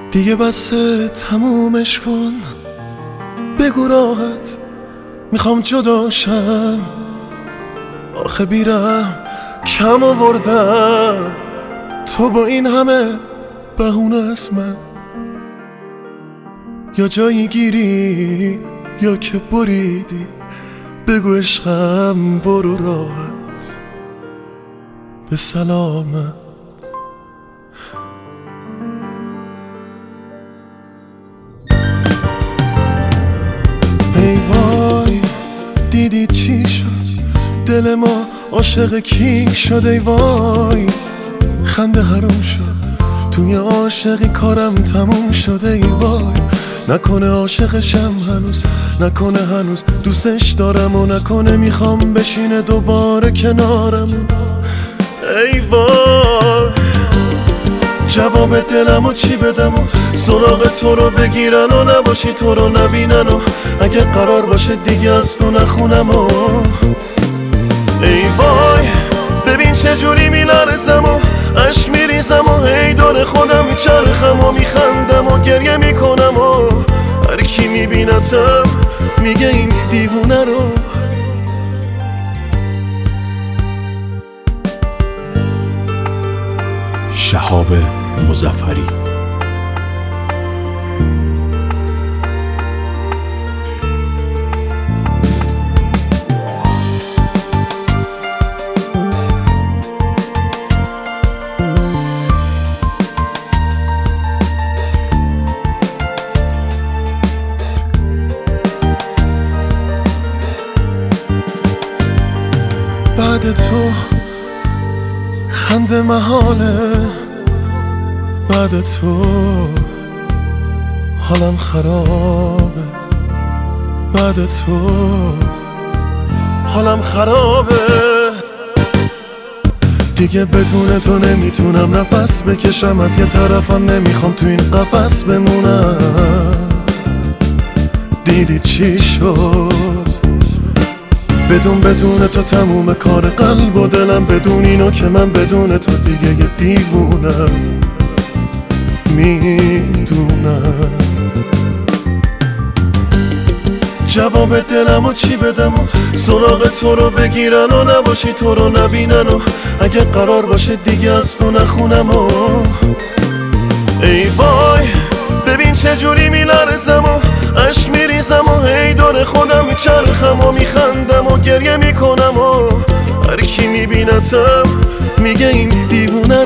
دیگه بسه تمومش کن، بگو راحت میخوام جداشم. آخه بیرم کم آوردم، تو با این همه بهونه از من یا جایی گیری یا که بریدی. بگو عشقم برو راحت به سلامت. ای وای دیدی چی شد، دل ما عاشق کی شد. ای وای خنده حروم شد، توی عاشقی کارم تموم شد. ای وای نکنه عاشقشم هنوز، نکنه هنوز دوستش دارم و نکنه میخوام بشینه دوباره کنارم. ای وای جواب دلم و چی بدم و سراغ تو رو بگیرن و نباشی تو رو نبینن و اگه قرار باشه دیگه از تو نخونم و ای وای ببین چجوری میلرزم و عشق میریزم و هی دور خودم میچرخم و میخندم و گریه میکنم و هر کی میبینتم میگه این دیوونه رو. شهاب مظفری. بعد تو خنده محاله، بعد تو حالم خرابه، بعد تو حالم خرابه. دیگه بدون تو نمیتونم نفس بکشم، از یه طرفم نمیخوام تو این قفس بمونم. دیدی چی شد بدون تو تموم کار قلب و دلم، بدون اینو که من بدون تو دیگه یه دیوونم. میدونم جواب دلم و چی بدم و سراغ تو رو بگیرن و نباشی تو رو نبینن و اگه قرار باشه دیگه از تو نخونم و ای وای ببین چجوری میلرزم و عشق میریزم و هی دور خودم میچرخم و میخندم و گریه میکنم و هر کی میبینتم میگه این دیوونه